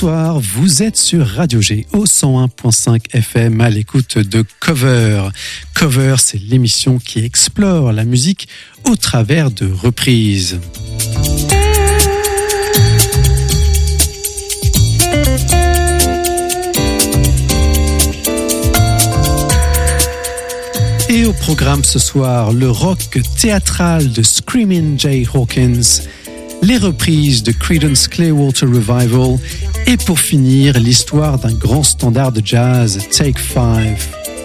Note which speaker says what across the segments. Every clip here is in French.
Speaker 1: Bonsoir, vous êtes sur Radio G au 101.5 FM à l'écoute de Cover. Cover, c'est l'émission qui explore la musique au travers de reprises. Et au programme ce soir, le rock théâtral de Screamin' Jay Hawkins, les reprises de Creedence Clearwater Revival et pour finir, l'histoire d'un grand standard de jazz, Take 5.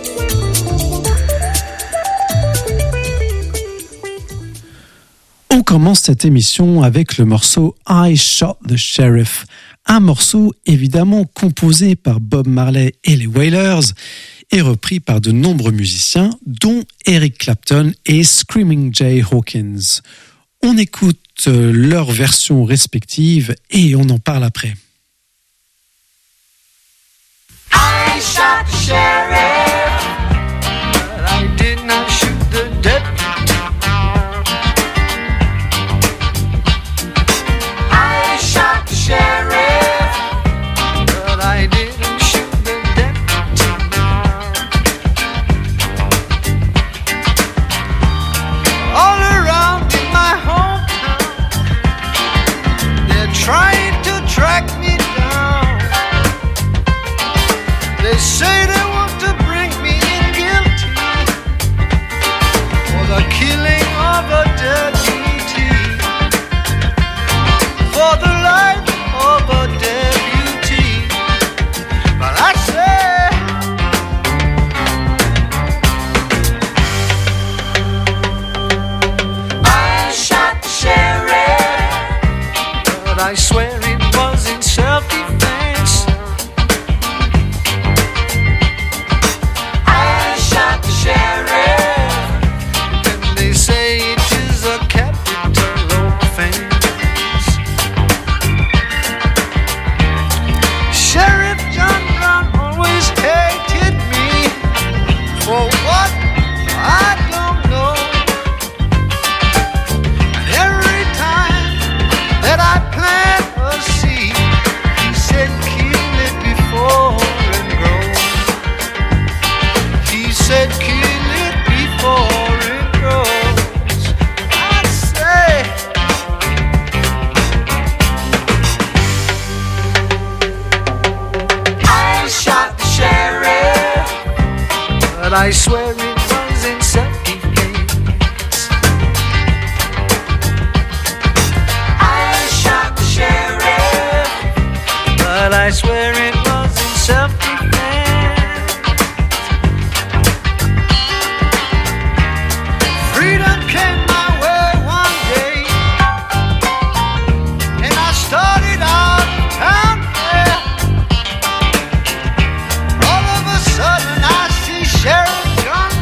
Speaker 1: On commence cette émission avec le morceau I Shot the Sheriff, un morceau évidemment composé par Bob Marley et les Wailers et repris par de nombreux musiciens, dont Eric Clapton et Screamin' Jay Hawkins. On écoute leurs versions respectives et on en parle après.
Speaker 2: I shot the sheriff, but I did not shoot the deputy. I shot the sheriff, but I didn't shoot the deputy. All around in my hometown, they're trying to track me down. They say they want to bring me in guilty for the killing of a deputy, for the life of a deputy. But I say, I shot the sheriff, but I swear it was in self-defense. I shot the sheriff, and they say it is a capital offense. Sheriff John Brown always hated me for what I don't know. And every time that I plant a seed, he said kill it before it grows. He said kill it before it grows. I say, I shot the sheriff, but I swear it was in self-defense. I shot the sheriff, but I swear it was in self-defense. Freedom came my way one day, and I started out town there. All of a sudden I see Sheriff John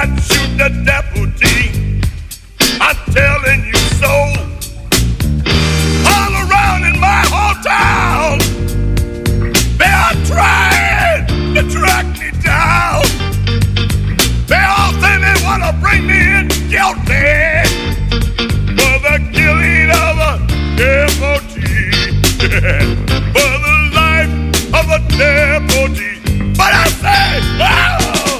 Speaker 3: not shoot the deputy. I'm telling you so. All around in my hometown, they are trying to track me down. They all say they want to bring me in guilty for the killing of a devotee, for the life of a devotee. But I say, oh!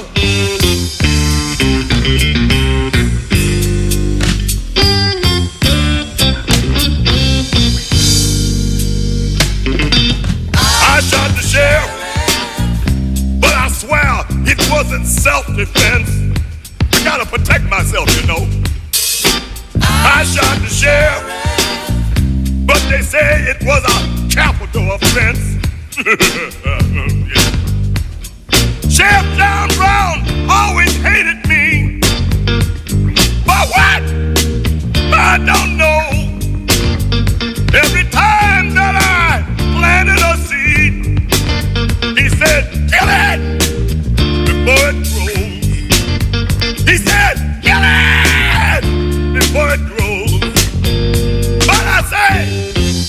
Speaker 3: I shot the sheriff, but I swear it wasn't self-defense. I gotta protect myself, you know. I shot the sheriff, but they say it was a capital offense. Yeah. Sheriff John Brown always hated me. But what? I don't know. Every time that I planted a seed, he said, kill it before it grows. He said, kill it before it grows. But I say,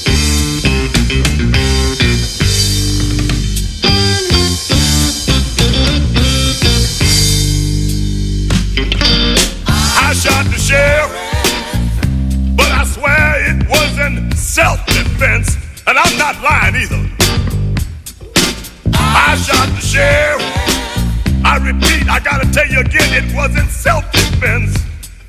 Speaker 3: I shot the sheriff, but I swear it wasn't self-defense, and I'm not lying either. I shot the sheriff. I repeat, I gotta tell you again, it wasn't self-defense.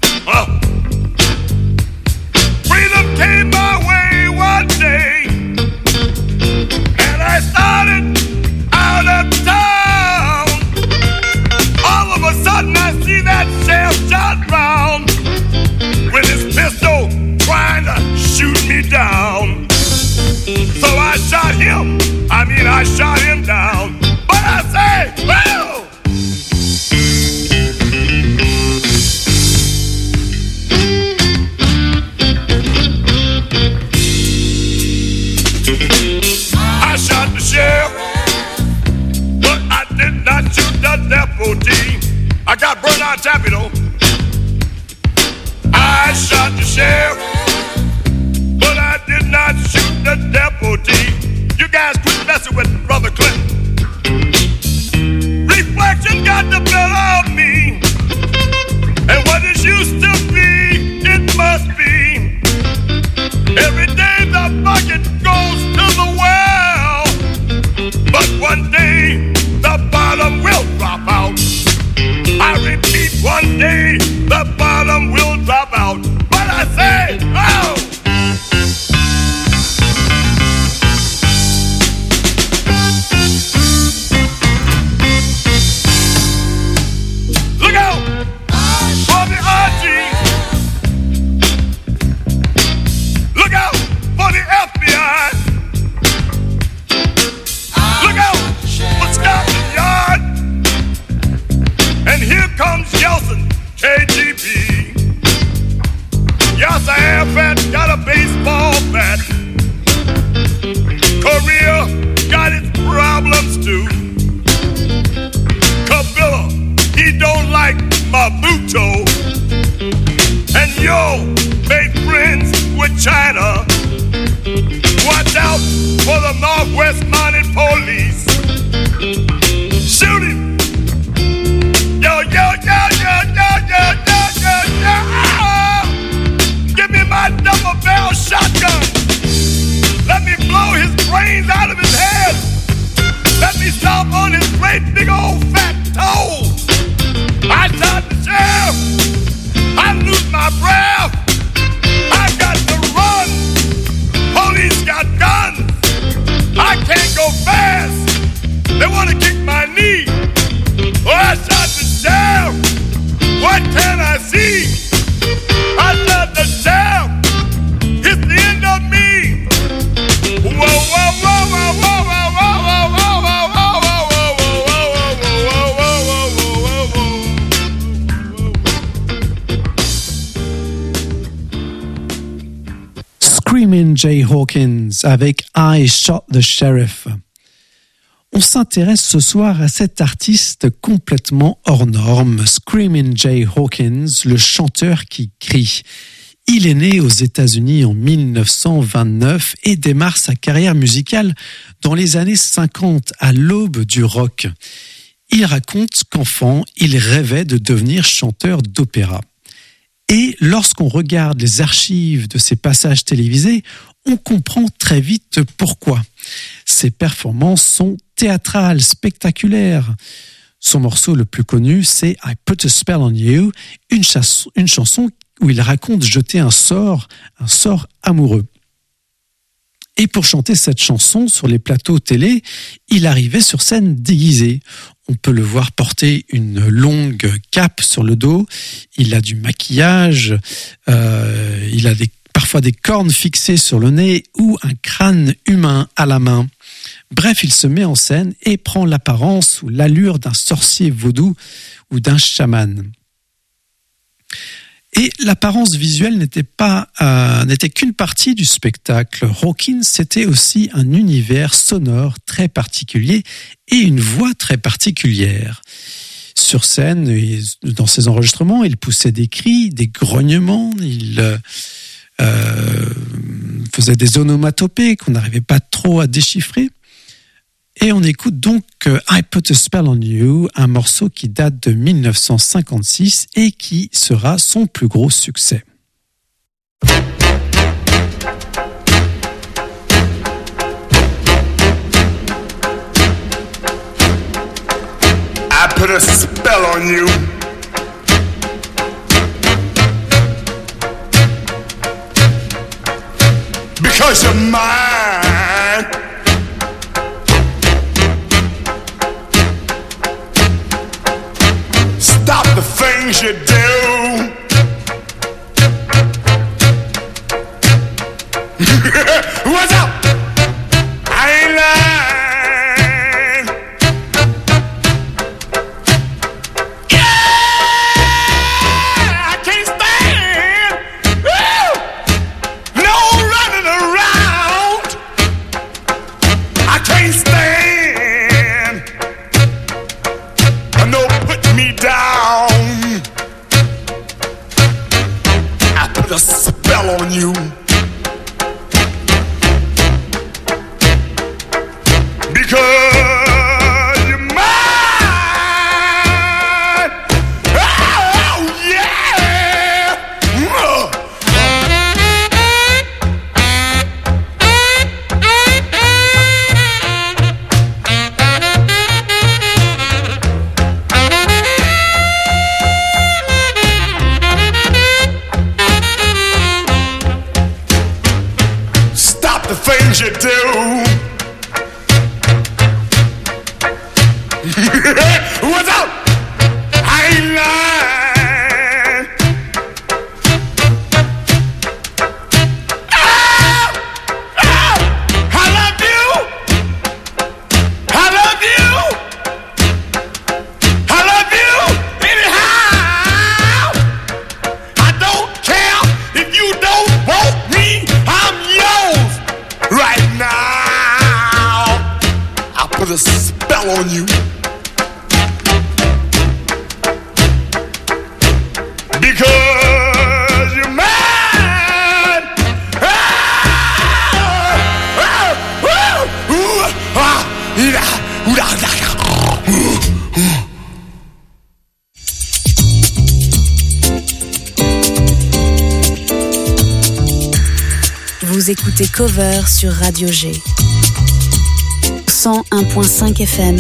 Speaker 3: Freedom came my way one day, and I started out of town. All of a sudden I see that Sheriff John Brown with his pistol trying to shoot me down. So I shot him. I shot him down. But I say, well, I shot the sheriff, but I did not shoot the deputy. I got burned out tappy though. I shot the sheriff, but I did not shoot the deputy. You guys quit messing with Brother Clinton. Reflection got the better of me, and what it used to be, it must be. Every day the bucket goes to the well, but one day the bottom will drop out. I repeat, one day the bottom will drop out. But I say, oh! Look out for the RG. Look out for the FBI. Look out for Scotland Yard. And here comes Yeltsin, KGB. Yasser Arafat got a baseball bat. Korea got its problems too. Kabila, he don't like Mabuto. And yo made friends with China. Watch out for the Northwest Mounted Police. Shoot him. Yo, yo, yo, yo, yo, yo, yo, yo, yo. Give me my double barrel shotgun. Let me blow his brains out of his head. Let me stomp on his great big old fat toe. I shot the sheriff. I lose my breath. I got to run. Police got guns. I can't go fast. They want to kick my knee. Oh, I shot the sheriff. What can I see? I shot the sheriff. It's the end of me. Whoa, whoa, whoa, whoa, whoa, whoa, whoa, whoa, whoa, whoa,
Speaker 1: Screamin' Jay Hawkins avec I Shot the Sheriff. On s'intéresse ce soir à cet artiste complètement hors norme, Screamin' Jay Hawkins, le chanteur qui crie. Il est né aux États-Unis en 1929 et démarre sa carrière musicale dans les années 50, à l'aube du rock. Il raconte qu'enfant, il rêvait de devenir chanteur d'opéra. Et lorsqu'on regarde les archives de ses passages télévisés, on comprend très vite pourquoi. Ses performances sont théâtrales, spectaculaires. Son morceau le plus connu, c'est I Put a Spell on You, une chanson où il raconte jeter un sort amoureux. Et pour chanter cette chanson sur les plateaux télé, il arrivait sur scène déguisé. On peut le voir porter une longue cape sur le dos, il a du maquillage, il a parfois des cornes fixées sur le nez ou un crâne humain à la main. Bref, il se met en scène et prend l'apparence ou l'allure d'un sorcier vaudou ou d'un chaman. Et l'apparence visuelle n'était qu'une partie du spectacle. Hawkins, c'était aussi un univers sonore très particulier et une voix très particulière. Sur scène, et dans ses enregistrements, il poussait des cris, des grognements, il faisait des onomatopées qu'on n'arrivait pas trop à déchiffrer. Et on écoute donc I Put a Spell on You, un morceau qui date de 1956 et qui sera son plus gros succès.
Speaker 3: I put a spell on you. Because you're mine. Stop the things you do. What's up? I ain't lying. Yeah, I can't stand. Woo! No running around. I can't stand. No put me down. I put a spell on you. Because you're mine. Oh, yeah. Stop the things you do. What's up? I ain't lying. Oh, oh, I love you. I love you. I love you anyhow. I don't care if you don't want me. I'm yours right now. I put a spell on you. Because you're mine.
Speaker 4: Vous écoutez Cover sur Radio G. 101.5 FM.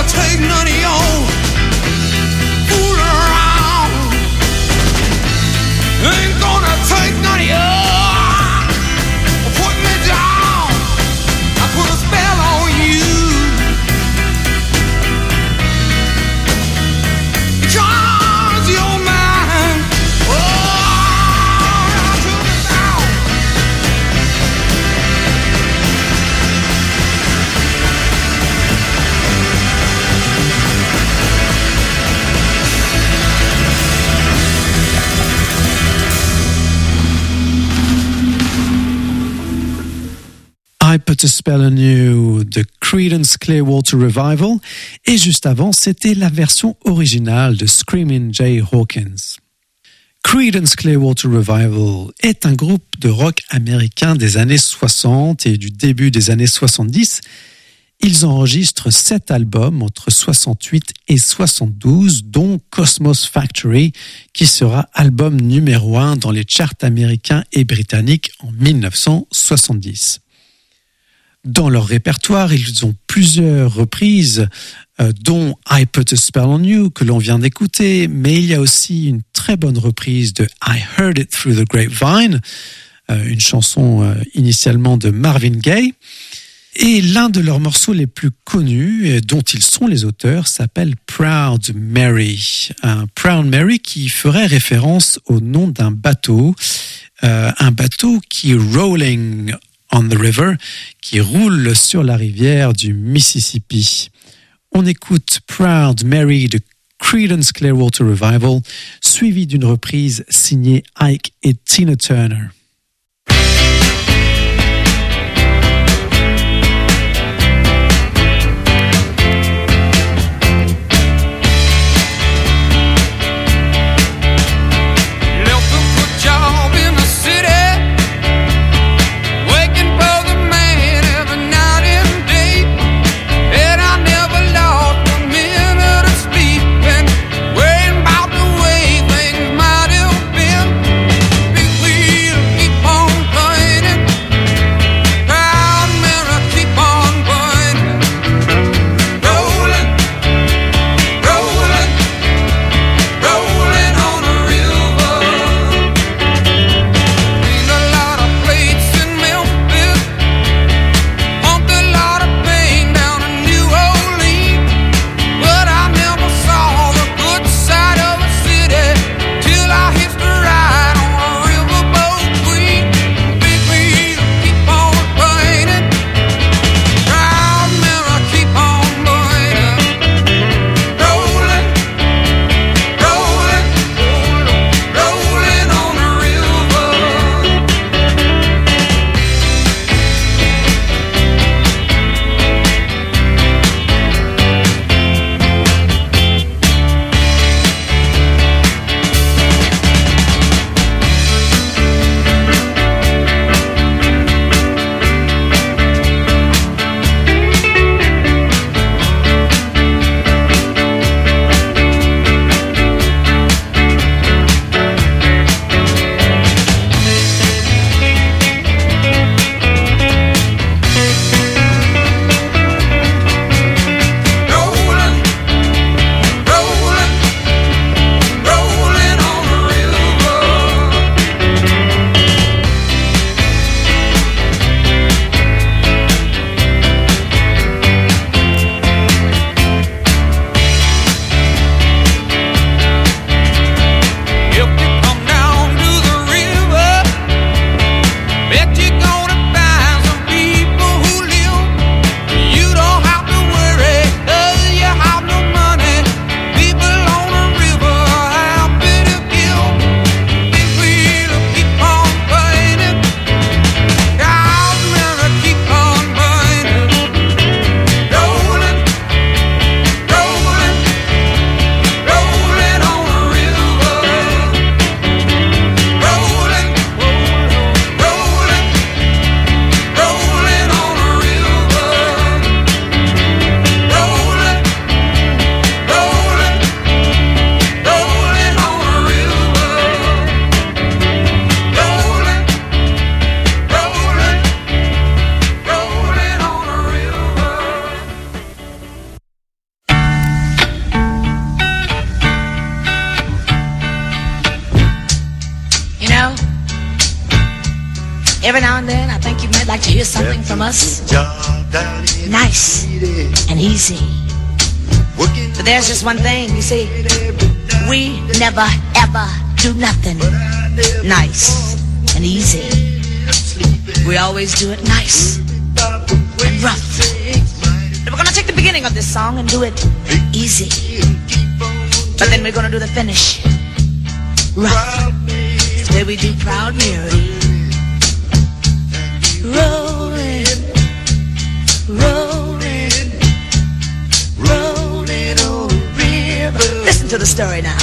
Speaker 2: take none of your fool around. Ain't gonna take none of your put me down. I put a spell on you. Charge your mind. Oh, took me down.
Speaker 1: I Put a Spell on You de Creedence Clearwater Revival, et juste avant, c'était la version originale de Screamin' Jay Hawkins. Creedence Clearwater Revival est un groupe de rock américain des années 60 et du début des années 70. Ils enregistrent 7 albums entre 68 et 72, dont Cosmos Factory, qui sera album numéro 1 dans les charts américains et britanniques en 1970. Dans leur répertoire, ils ont plusieurs reprises, dont I Put a Spell on You, que l'on vient d'écouter, mais il y a aussi une très bonne reprise de I Heard It Through the Grapevine, une chanson initialement de Marvin Gaye. Et l'un de leurs morceaux les plus connus, dont ils sont les auteurs, s'appelle Proud Mary. Un Proud Mary qui ferait référence au nom d'un bateau qui est rolling on the river, qui roule sur la rivière du Mississippi. On écoute Proud Mary de Creedence Clearwater Revival, suivi d'une reprise signée Ike et Tina Turner.
Speaker 2: Waiting about the way things might have been. Big wheel
Speaker 5: every now and then I think you might like to hear something from us. Nice and easy. But there's just one thing, you see, we never ever do nothing nice and easy. We always do it nice and rough. And we're gonna take the beginning of this song and do it easy, but then we're gonna do the finish rough. It's the way we do Proud Mary. Rolling, rolling, rolling on the river. Listen to the story now.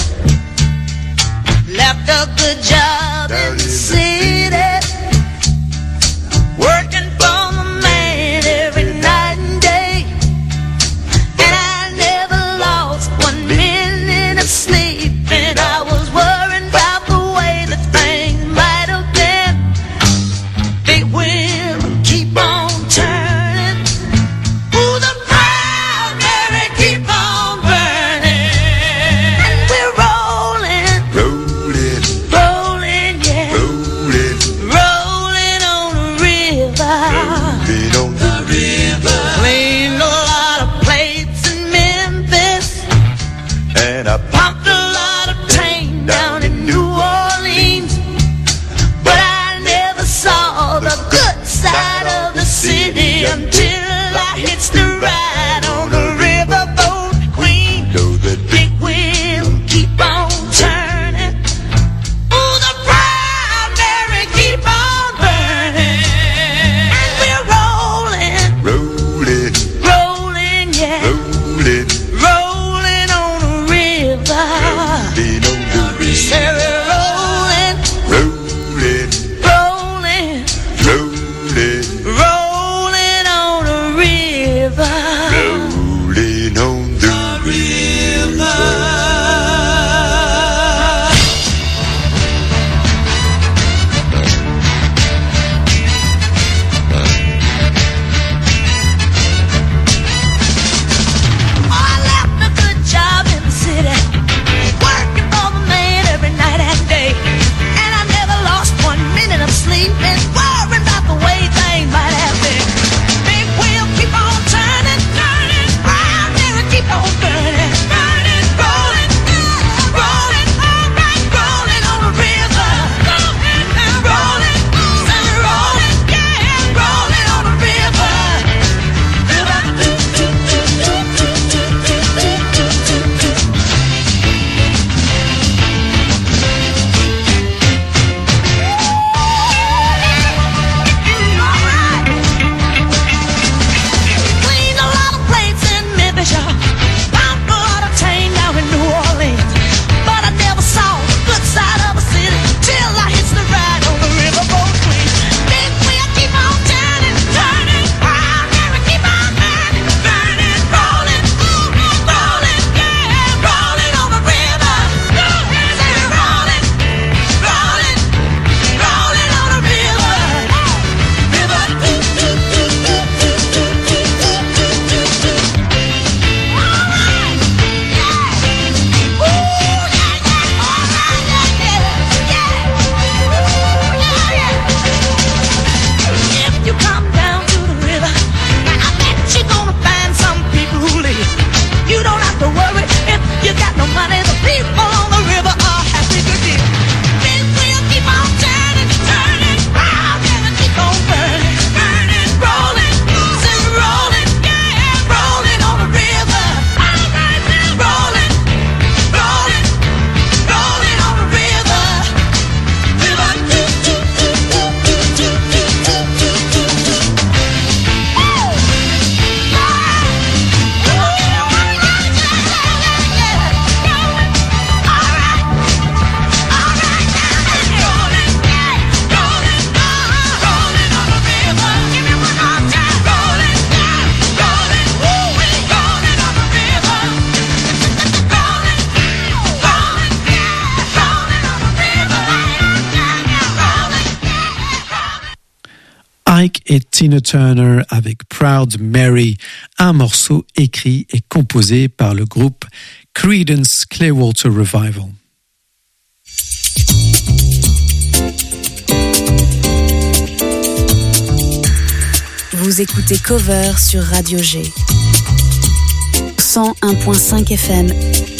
Speaker 5: Left a good job in the city, working for the man every night and day, and I never lost 1 minute of sleep, and I was worrying about the way that things might have been. Big wheel keep on turning, ooh, the Proud Mary keep on burning, and we're rolling, rolling, rolling, yeah, rolling, rolling on the river, rolling on the river. Cleaned a lot of plates in Memphis, and I pumped a lot of tang down in New Orleans, but I never saw the good side of the city until I hitched a ride on the riverboat Queen. Big wheel keep on turning, ooh, the Proud Mary keep on burning, and we're rolling, rolling, rolling, yeah, rolling, rolling on the river, rolling on the river. Say we're rolling, rolling, rolling, rolling, rolling on the river, rolling on the river. I left a good job in the city, working for the man every night and day, and I never lost 1 minute of sleep, and worrying about the way things might have been. Big wheel keep on turning, turning, Proud Mary keep on burning, burning, rolling, rolling, alright, rolling on the river, rolling, rolling, yeah, rolling on the river. Cleaned a lot of plates in Memphis, y'all. Pumped a lot of tang down in New Orleans, but I never saw the good side of the city till I hitched the ride on the riverboat Queen. Big wheel keep on turning, turning, Proud Mary keep on burning, burning, rolling, rolling, yeah, rolling on the river, rolling, rolling, rolling, rolling on the river, If you come down to the river, I bet you're gonna find some people who live. You don't have to worry if you got no money. The people on the river are happy to deal. Big wheel keep on turning, turning, Proud Mary keep on burning, burning, rolling, rolling, yeah, rolling on the river, rolling, rolling, rolling on the river.
Speaker 1: Ike et Tina Turner avec Proud Mary, un morceau écrit et composé par le groupe Creedence Clearwater Revival.
Speaker 4: Vous écoutez Cover sur Radio G. 101.5 FM.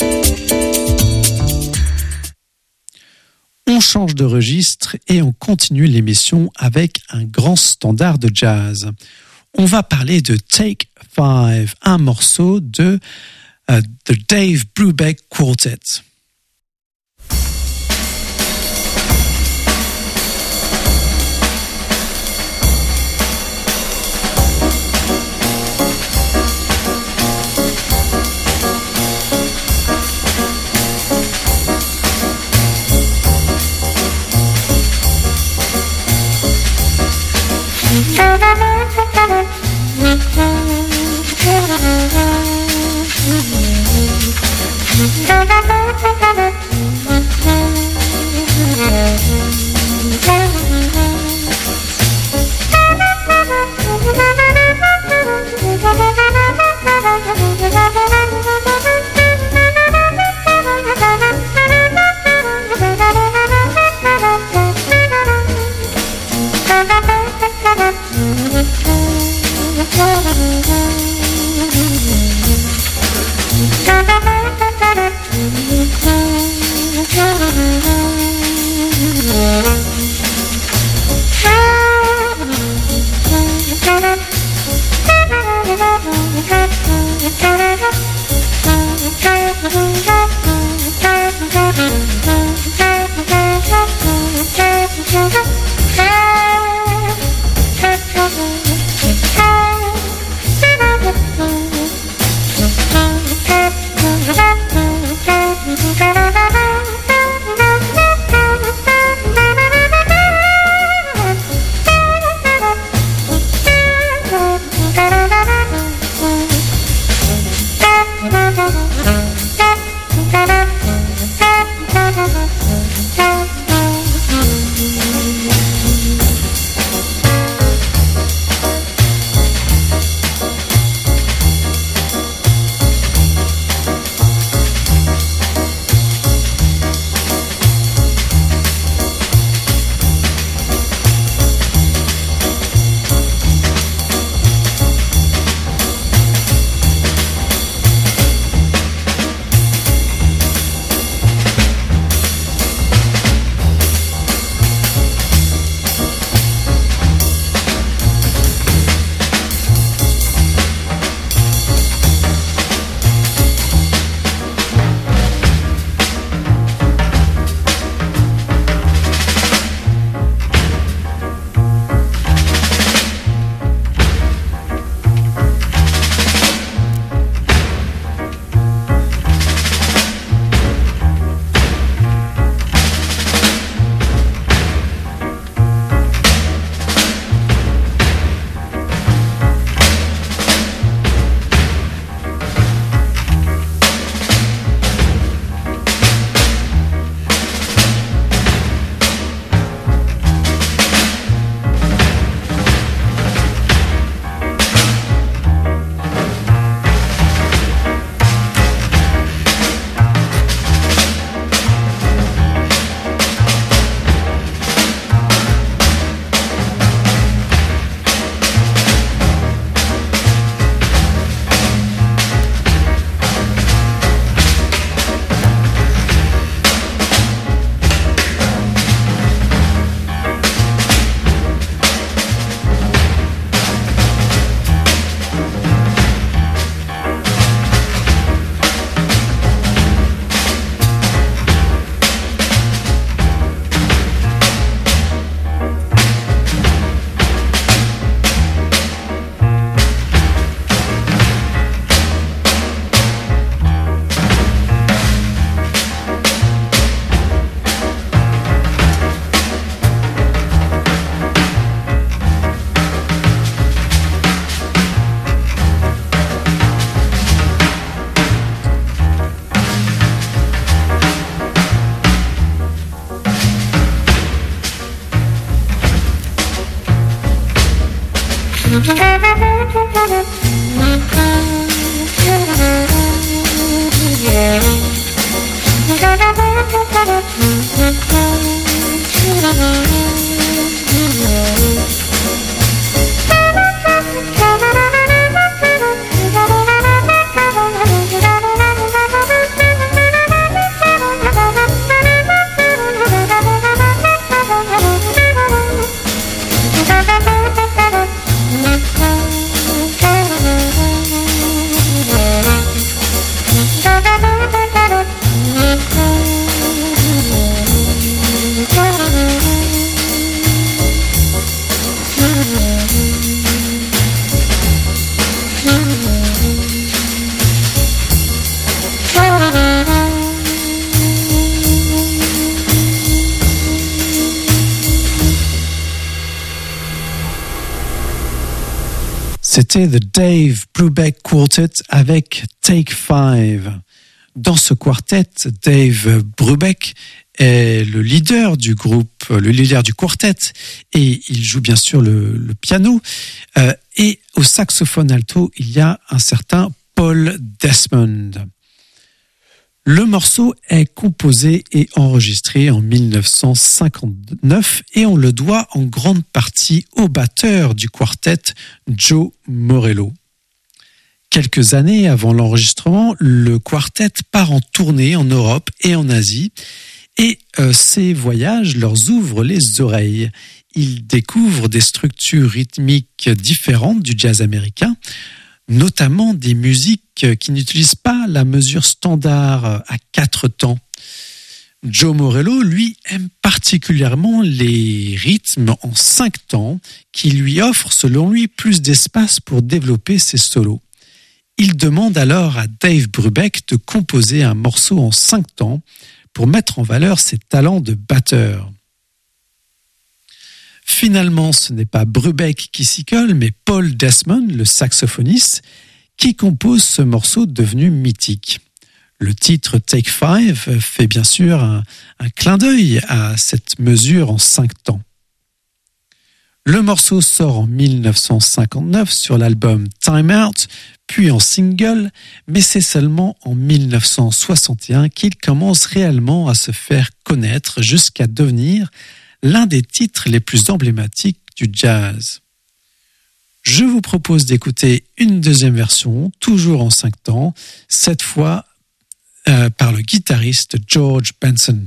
Speaker 1: On change de registre et on continue l'émission avec un grand standard de jazz. On va parler de Take 5, un morceau de The Dave Brubeck Quartet. C'était The Dave Brubeck Quartet avec Take 5. Dans ce quartet, Dave Brubeck est le leader du groupe, le leader du quartet, et il joue bien sûr le piano. Et au saxophone alto, il y a un certain Paul Desmond. Le morceau est composé et enregistré en 1959 et on le doit en grande partie au batteur du quartet, Joe Morello. Quelques années avant l'enregistrement, le quartet part en tournée en Europe et en Asie et ces voyages leur ouvrent les oreilles. Ils découvrent des structures rythmiques différentes du jazz américain, notamment des musiques qui n'utilisent pas la mesure standard à 4 temps. Joe Morello, lui, aime particulièrement les rythmes en 5 temps qui lui offrent, selon lui, plus d'espace pour développer ses solos. Il demande alors à Dave Brubeck de composer un morceau en 5 temps pour mettre en valeur ses talents de batteur. Finalement, ce n'est pas Brubeck qui s'y colle, mais Paul Desmond, le saxophoniste, qui compose ce morceau devenu mythique. Le titre Take 5 fait bien sûr un clin d'œil à cette mesure en 5 temps. Le morceau sort en 1959 sur l'album Time Out, puis en single, mais c'est seulement en 1961 qu'il commence réellement à se faire connaître jusqu'à devenir l'un des titres les plus emblématiques du jazz. Je vous propose d'écouter une deuxième version, toujours en 5 temps, cette fois par le guitariste George Benson.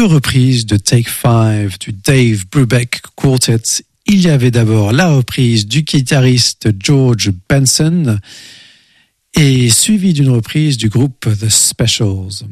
Speaker 1: deux reprises de Take 5 du Dave Brubeck Quartet. Il y avait d'abord la reprise du guitariste George Benson et suivi d'une reprise du groupe The Specials.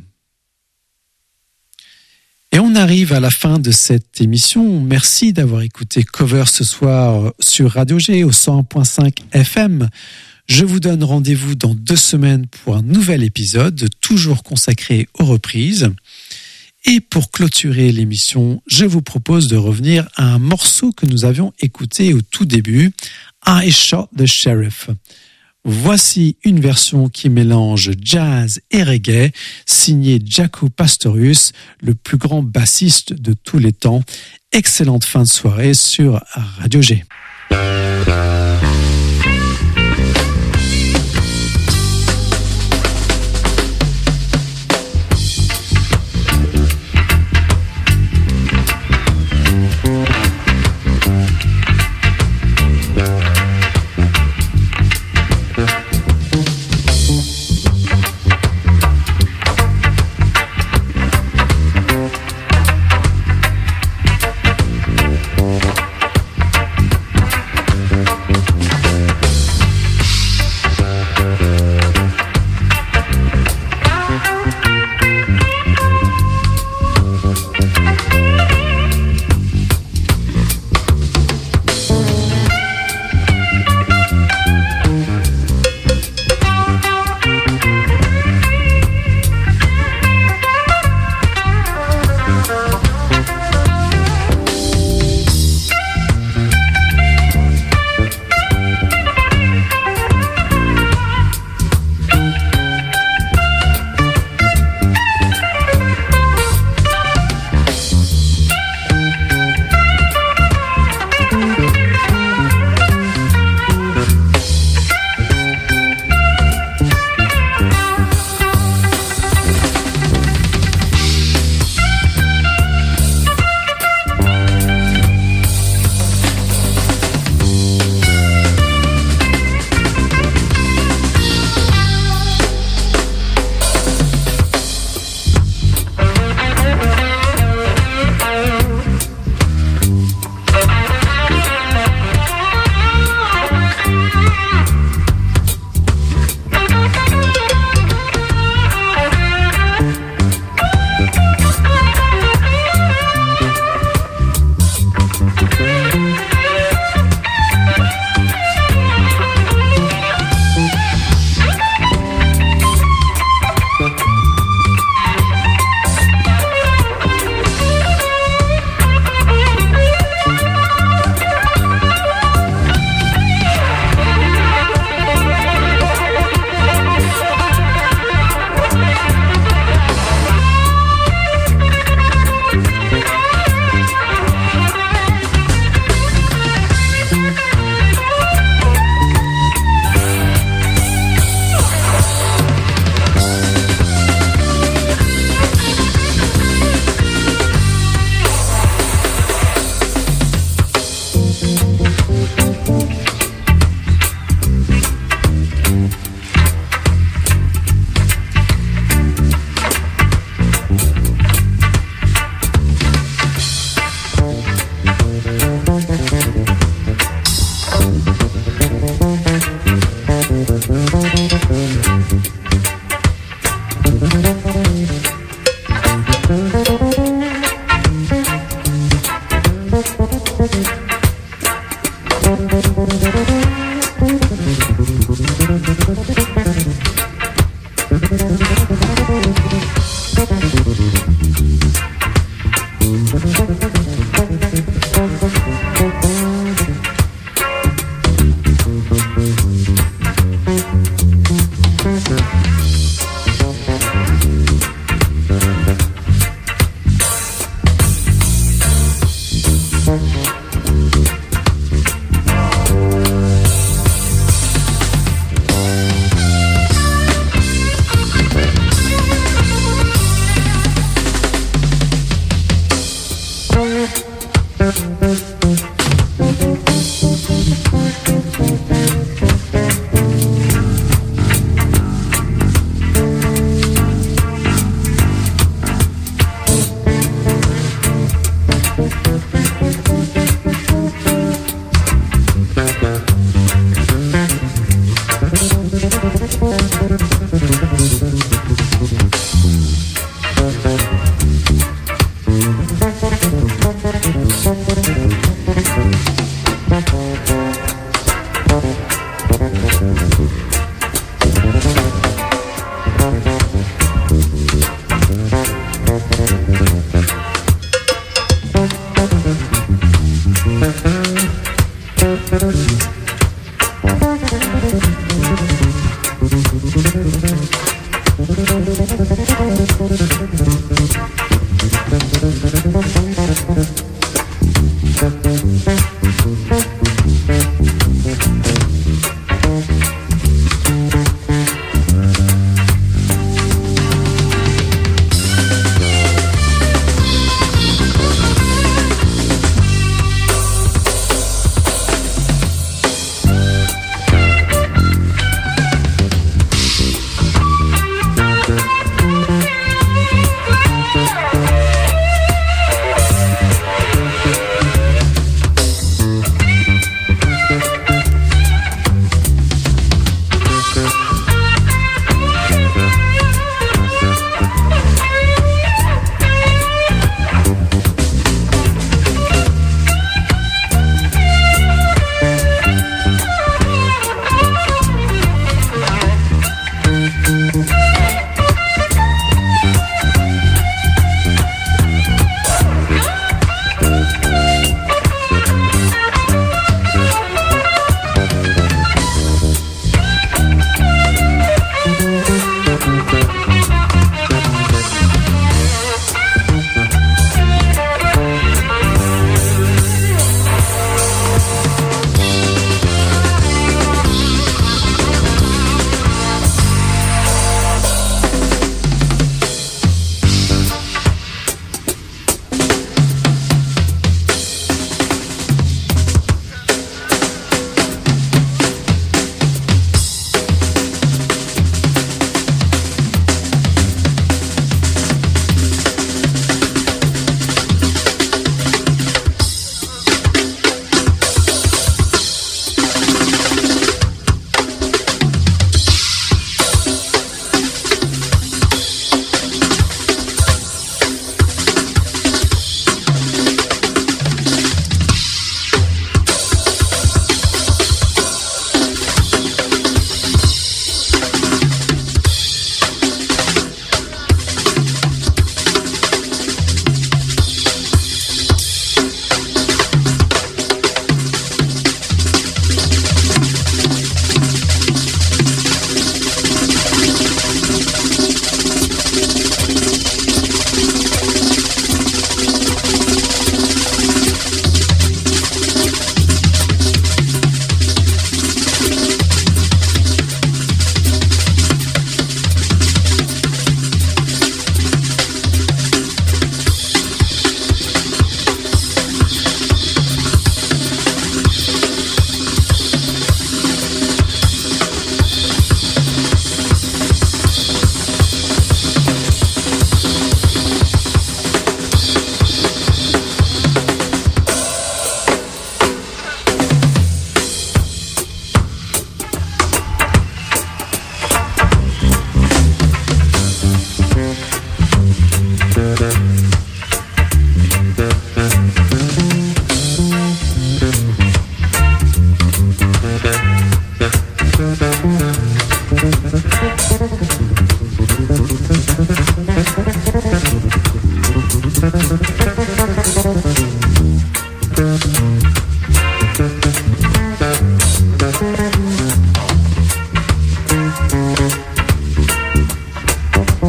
Speaker 1: Et on arrive à la fin de cette émission. Merci d'avoir écouté Cover ce soir sur Radio G au 100.5 FM. Je vous donne rendez-vous dans 2 semaines pour un nouvel épisode, toujours consacré aux reprises. Et pour clôturer l'émission, je vous propose de revenir à un morceau que nous avions écouté au tout début, I Shot the Sheriff. Voici une version qui mélange jazz et reggae, signée Jaco Pastorius, le plus grand bassiste de tous les temps. Excellente fin de soirée sur Radio G.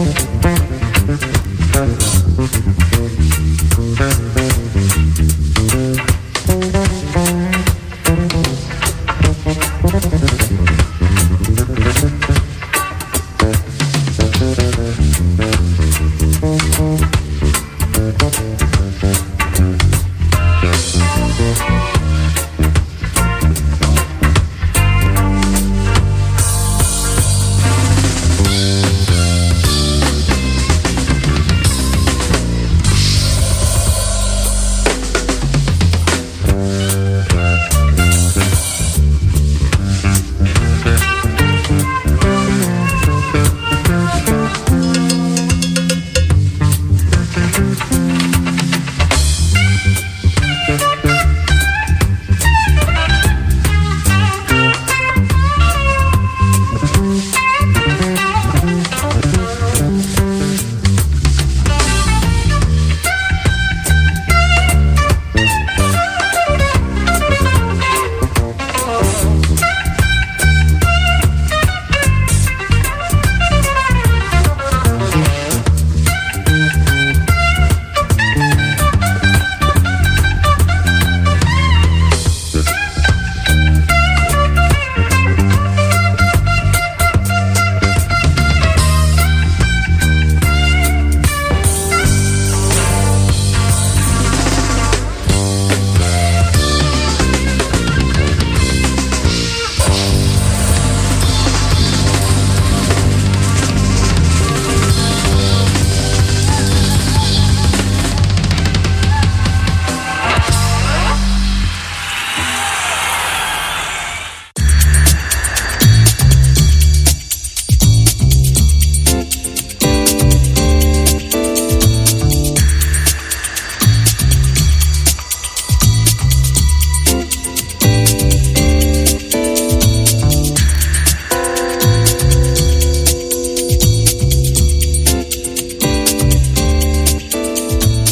Speaker 2: Thank you.